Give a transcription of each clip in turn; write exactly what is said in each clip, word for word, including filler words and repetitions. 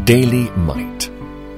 Daily Might.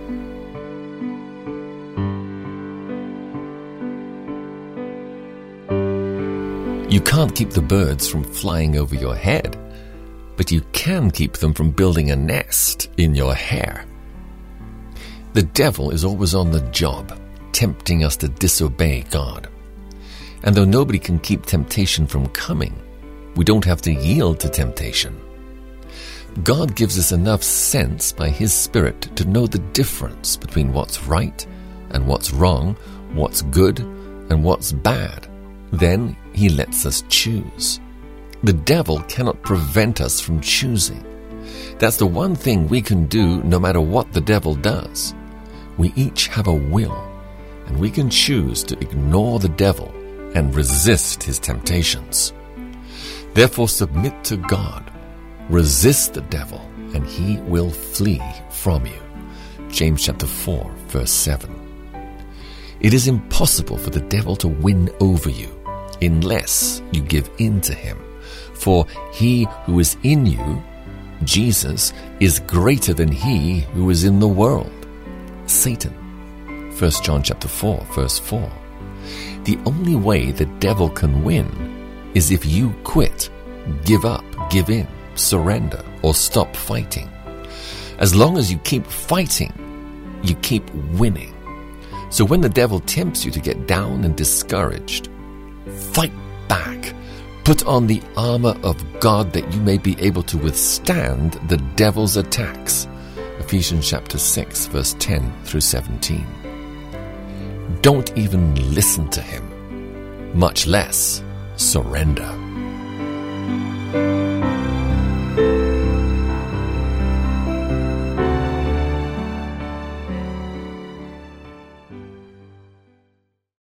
You can't keep the birds from flying over your head, but you can keep them from building a nest in your hair. The devil is always on the job, tempting us to disobey God. And though nobody can keep temptation from coming, we don't have to yield to temptation. God gives us enough sense by His Spirit to know the difference between what's right and what's wrong, what's good and what's bad. Then He lets us choose. The devil cannot prevent us from choosing. That's the one thing we can do no matter what the devil does. We each have a will, and we can choose to ignore the devil and resist his temptations. Therefore, submit to God. Resist the devil, and he will flee from you. James chapter four, verse seven. It is impossible for the devil to win over you unless you give in to him. For he who is in you, Jesus, is greater than he who is in the world, Satan. First John chapter four, verse four. The only way the devil can win is if you quit, give up, give in, surrender, or stop fighting. As long as you keep fighting, you keep winning. So when the devil tempts you to get down and discouraged, fight back. Put on the armor of God that you may be able to withstand the devil's attacks. Ephesians chapter six, verse ten through seventeen. Don't even listen to him, much less surrender.